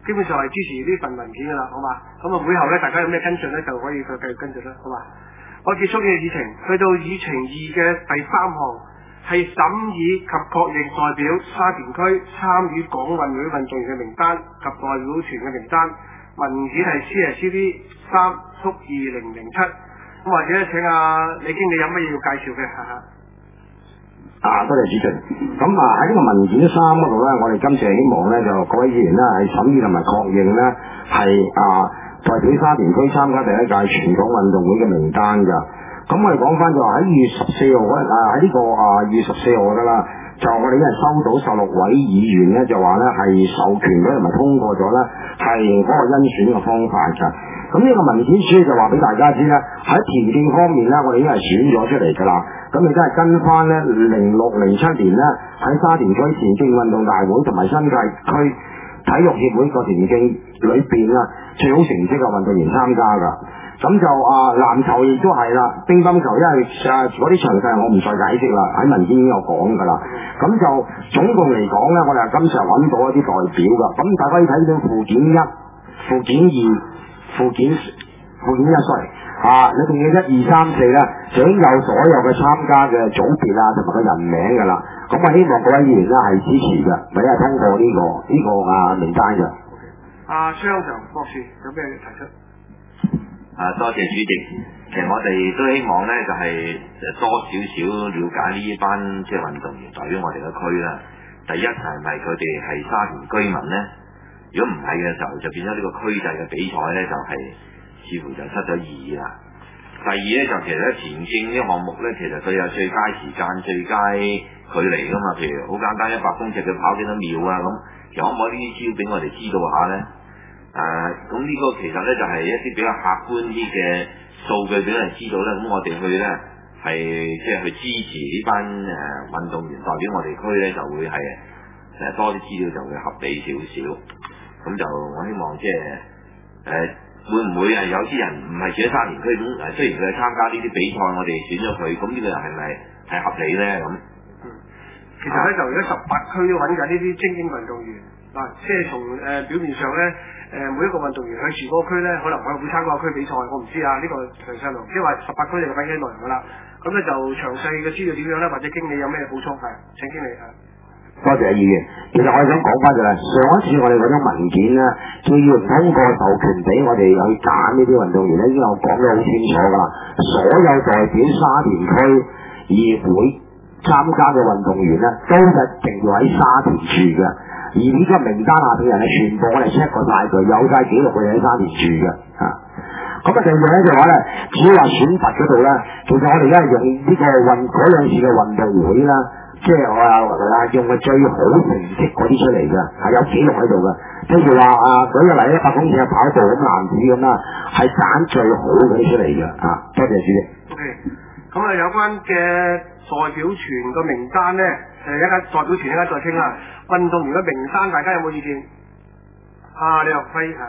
基本上係支持呢份文件噶啦，好嘛？咁啊會後咧，大家有咩跟進咧，就可以繼續跟進啦，好嘛？我結束呢個議程，去到議程二嘅第三項係審議及確認代表沙田區參與港運會運動員嘅名單及代表團嘅名單，文件係 C S C D 三縮二零零七，咁或者請阿李經理有乜嘢要介紹嘅？哈哈。 啊，多謝主席。咁啊喺呢個文件三嗰度咧，我哋今次係希望咧就各位議員咧係審議同埋確認咧係啊代表沙田區參加第一屆全港運動會嘅名單㗎。咁我哋講翻就喺二月十四號嗰日啊喺呢個啊二月十四號㗎啦，就我哋因為收到十六位議員咧就話咧係授權咗同埋通過咗咧係嗰個甄選嘅方法㗎。咁呢個文件書就話俾大家知咧喺田徑方面咧，我哋已經係選咗出嚟㗎啦。咁亦都係跟翻咧零六零七年咧喺沙田區田徑運動大會同埋新界區體育協會個田徑裏邊啊最好成績嘅運動員參加㗎。咁就啊籃球亦都係啦，乒乓球因為啊嗰啲詳細我唔再解釋啦，喺文件已經有講㗎啦。咁就總共嚟講咧，我哋係今次揾到一啲代表㗎。咁大家可以睇到附件一、附件二、附件附件一 sorry。啊！你仲要一二三四咧，就已經有所有嘅參加嘅組別啊，同埋個人名噶啦。咁我希望各位議員咧係支持嘅，或者係通過呢、這個呢、這個啊名單嘅。 阿張常博士有咩提出？ 啊，多謝主席。其實我哋都希望咧，就係、是、多少少了解呢班即係運動員代表我哋嘅區啦。第一係咪佢哋係沙田居民咧？如果唔係嘅時候，就變咗呢個區際嘅比賽咧，就係、是。似乎就失咗意義啦。第二咧就其實咧田徑呢項目咧，其實佢有最佳時間、最佳距離噶嘛。譬如好簡單，一百公尺佢跑幾多秒啊咁。其實可唔可以呢啲資料俾我哋知道下咧？誒、呃，咁呢個其實咧就係、是、一啲比較客觀啲嘅數據俾我哋知道咧。咁我哋去咧係即係去支持呢班誒運動員代表我哋區咧，就會係誒多啲資料就會合理少少。咁就我希望即係誒。呃會唔會係有啲人唔係住喺沙田區咁？誒，雖然佢係參加呢啲比賽，我哋選咗佢，咁呢個人係咪係合理咧？咁嗯，其實咧就而家十八區都揾緊呢啲精英運動員嗱，即係從誒表面上咧誒每一個運動員去住嗰個區咧，可能佢會參加個區比賽，我唔知啊，呢、這個詳細內容，即係話十八區就揾緊內容噶啦。咁咧就詳細嘅資料點樣咧，或者經理有咩補充係？請經理啊。 多謝議員。其實我哋想講翻就係、是、上一次我哋揾咗文件咧，叫要通過授權俾我哋去揀呢啲運動員咧，已經有講得好清楚噶啦。所有代表沙田區議會參加嘅運動員咧，都一定要喺沙田住嘅。而呢個名單下邊人咧，全部我哋 check 過晒佢，有晒記錄佢哋喺沙田住嘅。嚇、啊，咁啊，第二樣咧就話咧，只要話選拔嗰度咧，其實我哋而家係用呢個運嗰兩次嘅運動會啦。即係我啊，用嘅最好成績嗰啲出嚟嘅，係有記錄喺度嘅。譬如話啊，舉個例一百公尺跑步咁男子咁啦，係揀最好嗰啲出嚟嘅。啊，多謝主席。 O K，咁啊有關嘅代表團個名單咧，誒一間代表團一間再傾啦。運動員嘅名單，大家有冇意見？啊，李學輝啊。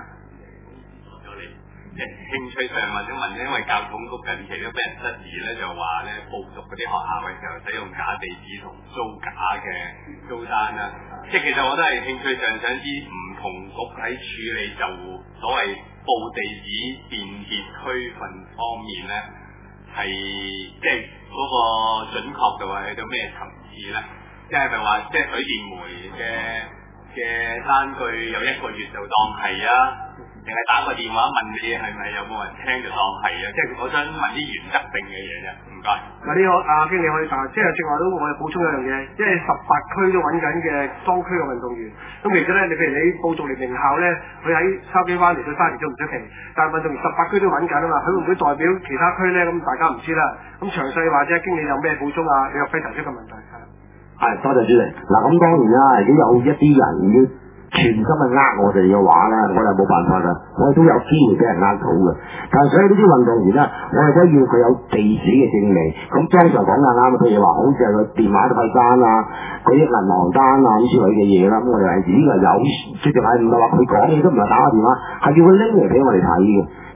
興趣上或者問咧，因為教統局近期都俾人質疑咧，就話咧報讀嗰啲學校嘅時候使用假地址同租假嘅租單啦。即係其實我都係興趣上想知唔同局喺處理就所謂報地址辨別區分方面咧，係即係嗰個準確度係去到咩層次咧？即係咪話即係水電煤嘅嘅單據有一個月就當係啊？定係打個電話問你係咪有冇人聽就當係啊！即係我想問啲原則性嘅嘢啫，唔該。 嗱，呢個阿經理可以答，即係正話都我哋補充一樣嘢，即係十八區都揾緊嘅當區嘅運動員。咁其實咧，你譬如你報讀嚟名校咧，佢喺筲箕灣嚟到沙田都唔出奇，但係運動員十八區都揾緊啊嘛，佢會唔會代表其他區咧？咁大家唔知啦。咁詳細或者經理有咩補充啊？李學輝提出嘅問題係。係， 多謝主席。嗱，咁當然啦，如果有一啲人要全心去呃我哋嘅話咧，我哋冇辦法噶，我哋都有機會俾人呃到嘅。但係所以呢啲運動員咧，我哋都要佢有地址嘅證明。咁當場講得啱，譬如話好似係個電話費單啊、嗰啲銀行單啊咁之類嘅嘢啦，咁我哋係呢個有，即係係唔係話佢講嘢都唔係打個電話，係叫佢拎嚟俾我哋睇嘅。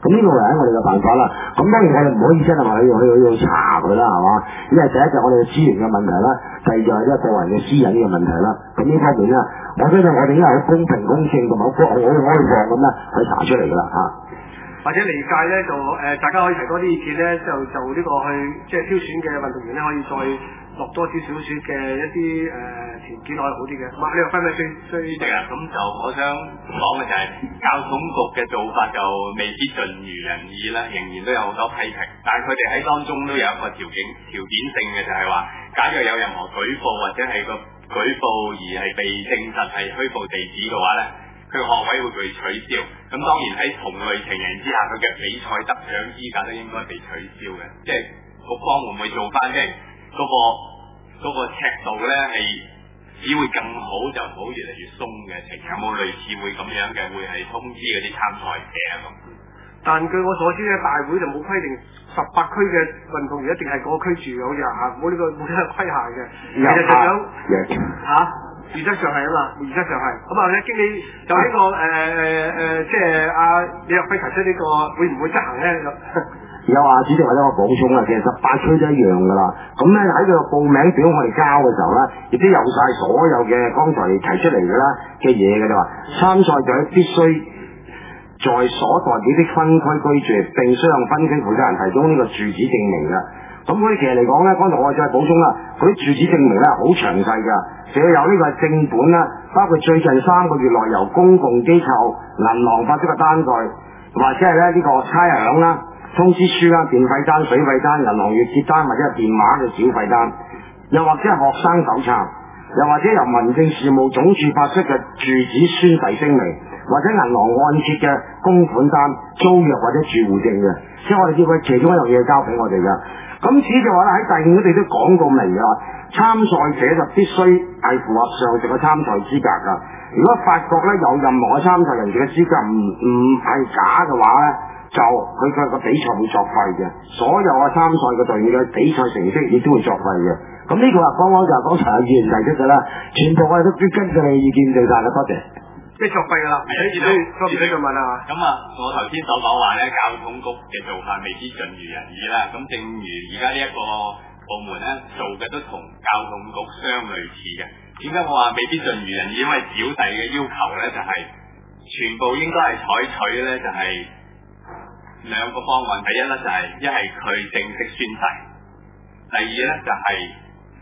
咁呢個係我哋嘅辦法啦。咁當然我哋唔可以真係話去去去去查佢啦，係嘛？因為第一就係我哋嘅資源嘅問題啦，第二就係一個人嘅私隱嘅問題啦。咁呢方面咧，我相信我哋應該係好公平公正同埋好好開放咁咧去查出嚟㗎啦嚇。 或者離界咧就誒、呃，大家可以提多啲意見咧，就就呢個去即係挑選嘅運動員咧，可以再落多啲少少嘅一啲誒、呃、條件可以好啲嘅。咁呢個分咩最最係啊，咁就我想講嘅就係、是、教統局嘅做法就未必盡如人意啦，仍然都有好多批評。但係佢哋喺當中都有一個條件條件性嘅，就係話，假若有任何舉報或者係個舉報而係被證實係虛報地址嘅話咧，佢學委會被取消。咁當然喺同類情形之下，佢嘅比賽得獎資格都應該被取消嘅。即係局方會唔會做翻即係嗰個嗰、嗰個尺度咧係只會更好，就唔好越嚟越鬆嘅情形？有冇類似會咁樣嘅？會係通知嗰啲參賽者咁？ 但據我所知咧，大會就冇規定十八區嘅運動員一定係嗰個區住嘅，好似嚇冇呢個冇呢個規限嘅。其實就想嚇。原則上係啊嘛，原則上係。咁啊咧，經理就呢、這個誒誒誒，即係阿李若輝提出呢、這個，會唔會執行咧？ 有啊，主席或者我補充啊，其實十八區都一樣噶啦。咁咧喺佢個報名表我哋交嘅時候咧，亦都有晒所有嘅剛才提出嚟嘅啦嘅嘢嘅就話，參賽者必須在所代表的分區居住，並須向分區負責人提供呢個住址證明嘅。咁佢其實嚟講咧，剛才我再補充啦，佢啲住址證明咧好詳細㗎，仲要有呢個正本啦，包括最近三個月內由公共機構、銀行發出嘅單據，或者係咧呢個差餉啦、通知書啦、電費單、水費單、銀行月結單或者係電話嘅小費單，又或者係學生手冊，又或者由民政事務總署發出嘅住址宣誓聲明，或者銀行按揭嘅供款單、租約或者住戶證嘅，即係我哋叫佢其中一樣嘢交俾我哋㗎。咁此就話咧喺第五嗰地都講到明㗎，參賽者就必須係符合上述嘅參賽資格㗎。如果發覺咧有任何嘅參賽人士嘅資格唔唔係假嘅話咧，就佢嘅個比賽會作廢嘅，所有嘅參賽嘅隊伍嘅比賽成績亦都會作廢嘅。咁呢個啊，剛剛就係剛才阿議員提出嘅啦，全部我哋都跟住你意見做晒啦，多謝。 即係作廢㗎啦，唔使自己多自己咁問啊。 咁啊，我頭先所講話咧，教統局嘅做法未必盡如人意啦。咁正如而家呢一個部門咧做嘅都同教統局相類似嘅。點解我話未必盡如人意？因為小弟嘅要求咧就係、是、全部應該係採取咧就係、是、兩個方案。第一咧就係一係佢正式宣誓，第二咧就係、是。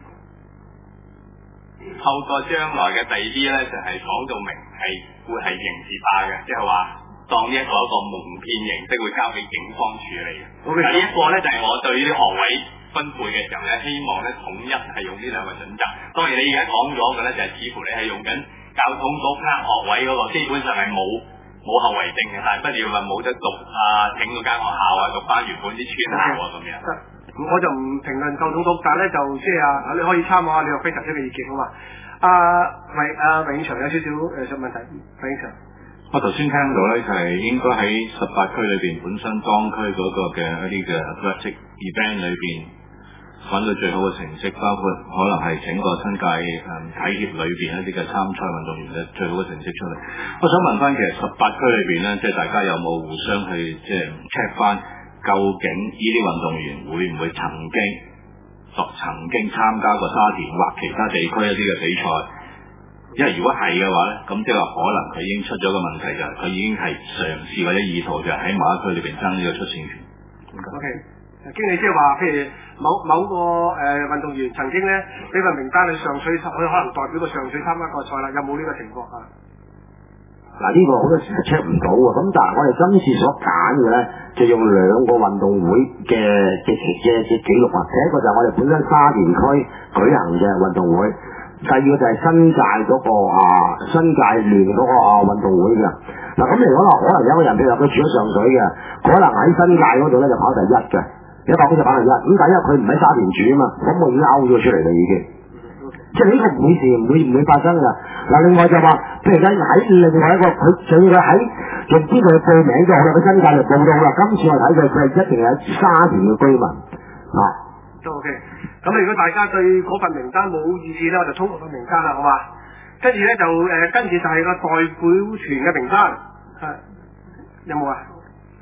透過將來嘅第二啲咧，就係、是、講到明係會係刑事化嘅，即係話當呢一個一個蒙騙形式會交俾警方處理嘅。嗱、okay. 呢一個咧就係、是、我對於啲學位分配嘅時候咧，希望咧統一係用呢兩個準則。當然你而家講咗嘅咧，就係、是、似乎你係用緊教統局呃學位嗰、那個，基本上係冇冇後遺症嘅，但係不料話冇得讀啊，整到間學校啊，讀翻原本啲村校啊咁樣。 我就唔評論教統局，但係咧就即係啊，你可以參考下李若輝提出嘅意見好嘛？阿魏阿永祥有少少誒問題，永祥。 我頭先聽到咧就係、是、應該喺十八區裏邊本身當區嗰個嘅一啲嘅 athletic event 裏邊揾到最好嘅成績，包括可能係整個新界誒體協裏邊一啲嘅參賽運動員嘅最好嘅成績出嚟。我想問翻，其實十八區裏邊咧，即係大家有冇互相去即係 check 翻？究竟呢啲運動員會唔會曾經作曾經參加過沙田或其他地區一啲嘅比賽？因為如果係嘅話咧，咁即係話可能佢已經出咗個問題，就係佢已經係嘗試或者意圖就係喺某一區裏邊爭呢個出線權。 O K，經理即係話，譬如某某個誒、呃、運動員曾經咧俾份名單去上水，佢可能代表個上水參加個賽啦，有冇呢個情況啊？ 嗱，呢個好多時係 check 唔到嘅，咁但係我哋今次所揀嘅咧，就用兩個運動會嘅嘅嘅嘅記錄啊。第一個就係我哋本身沙田區舉行嘅運動會，第二個就係新界嗰、那個啊新界聯嗰個啊運動會嘅。嗱咁嚟講啦，可能有個人譬如話佢住咗上水嘅，可能喺新界嗰度咧就跑第一嘅，一百公就跑第一。咁第一佢唔喺沙田住啊嘛，咁我已經 out 咗出嚟啦已經。即係呢個唔會事，唔會唔會發生㗎。嗱，另外就話，譬如喺喺另外一個佢仲要佢喺用邊度去報名都好啦，佢新界就報到啦。今次我睇佢佢係一定係沙田嘅居民啊。 都 OK。咁如果大家對嗰份名單冇意見咧，我就通過份名單啦，好嘛？跟住咧就誒、呃，跟住就係個代表團嘅名單，係有冇啊？誒、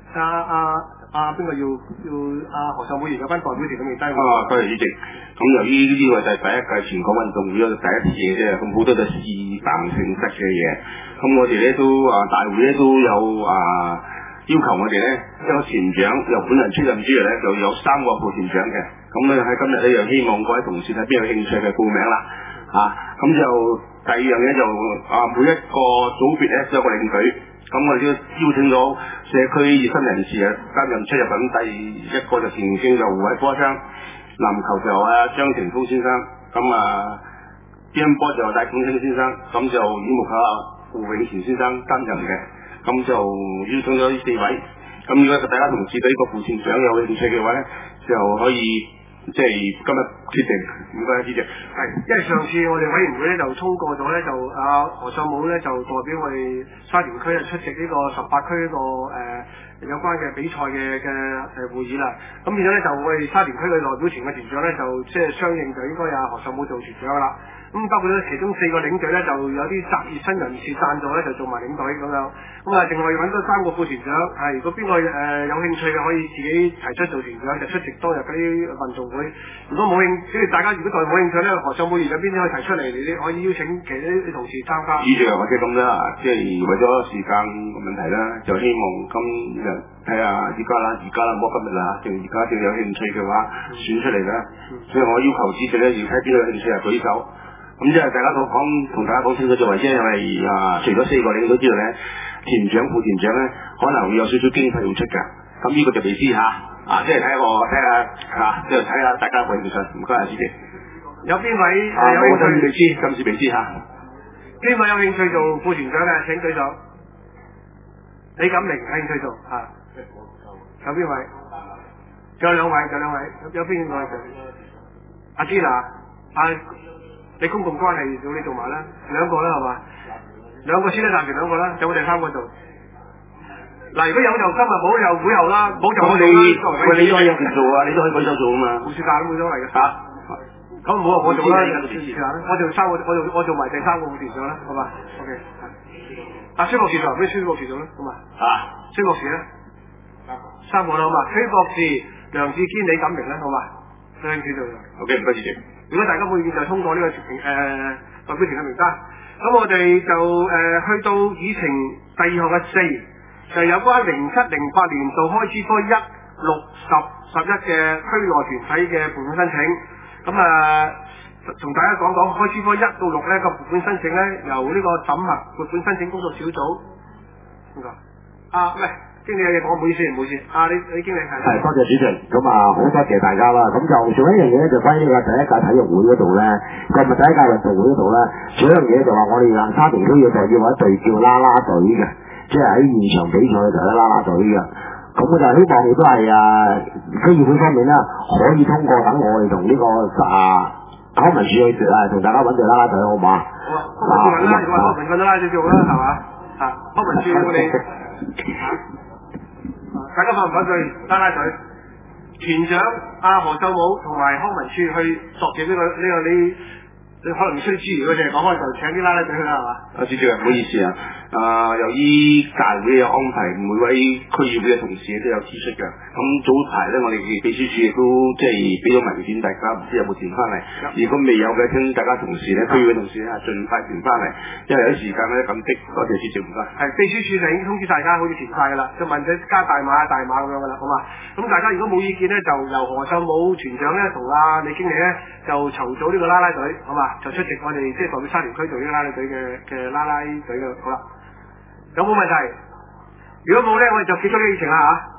阿阿阿邊個要要阿何秀武有班代表團嘅名單。 啊，多謝主席。咁由於呢個就係第一屆全國運動會嘅第一次嘢啫，咁好多就試辦性質嘅嘢。咁我哋咧都啊大會咧都有啊要求我哋咧一個團長由本人出任之餘咧，就有三個副團長嘅。咁咧喺今日咧又希望各位同事睇邊有興趣嘅報名啦。啊，咁就第二樣嘢就啊每一個組別咧都有個領隊。咁我哋都邀請咗社區熱心人士啊擔任出入。咁第一個就田徑就胡偉波生，籃球就阿張成峰先生，咁啊乒乓波就戴景星先生，咁就羽毛球啊胡永賢先生擔任嘅。咁就邀請咗呢四位。咁如果大家同事對呢個副團長有興趣嘅話咧，就可以即係今日決定。唔該，主席。 係，因為上次我哋委員會咧就通過咗咧，就阿何秀武咧就代表我哋沙田區啊出席呢個十八區呢個誒、呃、有關嘅比賽嘅嘅誒會議啦。咁變咗咧就我哋沙田區嘅代表團嘅團長咧就即係相應就應該有何秀武做團長啦。咁包括咗其中四個領隊咧，就有啲集熱心人士贊助咧，就做埋領隊咁樣。咁啊，另外揾多三個副團長，係如果邊個誒有興趣嘅，可以自己提出做團長，就出席當日嗰啲運動會。如果冇興，即係大家如果再冇興趣咧，何秀武有邊啲可以提出嚟，你可以邀請其他啲同事參加。 主席或者咁啦，即係為咗時間問題啦，就希望今日睇下而家啦，而家啦，冇今日啦，仲而家仲有興趣嘅話，選出嚟啦。所以我要求主席咧，要睇邊個有興趣啊舉手。咁即係大家都講同大家講清楚就係，即係因為啊，除咗四個領隊之外咧，團長、副團長咧，可能會有少少經費用出㗎。咁呢個就未知嚇，啊，即係睇下我睇下嚇，即係睇下大家會唔會信。唔該啊，主席。 有邊位啊？ 有興趣？ 我未知，暫時未知嚇。 邊位有興趣做副團長嘅？請舉手。李錦明有興趣做嚇？有邊位？仲有兩位，仲有兩位，有邊位？阿 Gina，阿。你公共關係要你做埋啦，兩個啦係嘛？兩個先啦，暫時兩個啦，有我哋三個做。嗱，如果有就今日，冇就會後啦，冇就我哋喂，你都可以有權做啊，你都可以舉手做啊嘛。 冇時間都冇所謂嘅。嚇、啊，咁唔好話我做啦，我做三個，我做我做埋第三個副團長啦，好嘛 ？OK。阿崔博士做，俾崔博士做啦，好嘛？啊，崔博士咧，三個啦，好嘛？崔博士、梁志堅、李錦明啦，好嘛？有興趣做。 OK，唔該，主席。 如果大家冇意見就通過呢、這個誒、呃、代表團嘅名單。咁我哋就誒、呃、去到議程第二項嘅四，就係有關零七零八年度開支科一六十十一嘅區內團體嘅撥款申請。咁啊，同大家講講開支科一到六呢個撥款申請咧，由呢個審核撥款申請工作小組。邊個？啊，喂。經理有嘢講，唔好意思，唔好意思。啊，你你經理係。係， 多謝主席。咁啊，好多謝大家啦。咁就仲有一樣嘢咧，就關於呢個第一屆體育會嗰度咧，就唔係第一屆運動會嗰度咧，仲有一樣嘢就話我哋啊沙田區要就要一隊叫啦啦隊嘅，即係喺現場比賽嘅時候咧啦啦隊嘅。咁我就希望亦都係啊區議會方面咧可以通過，等我哋同呢個啊康文署去啊同大家揾隊啦啦隊好嘛？好啊，康文署揾啦，如果康文署啦就做啦，係嘛？啊，康文署我哋。 大家反唔反對啦啦隊？團長阿何秀武同埋康文署去索嘅呢個呢、這個你你可能唔需要資源嘅，淨係講開就請啲啦啦隊去啦，係嘛？ 啊，主席唔好意思啊，啊由於大會嘅安排，每位區議會嘅同事都有指出嘅。咁早排咧，我哋秘書處亦都即係俾咗文件，大家唔知有冇填翻嚟。如果未有嘅，請大家同事咧，區議會同事咧，盡快填翻嚟，因為有時間咧咁逼。多謝主席，唔該。係秘書處就已經通知大家，好似填晒㗎啦，就問佢加大碼大碼咁樣㗎啦，好嘛？咁大家如果冇意見咧，就由何秀武團長咧同阿李經理咧就籌組呢個啦啦隊，好嘛？就出席我哋即係代表沙田區做呢個啦啦隊嘅嘅啦啦隊嘅，好啦。有冇問題？如果冇咧，我哋就結束呢個議程啦嚇。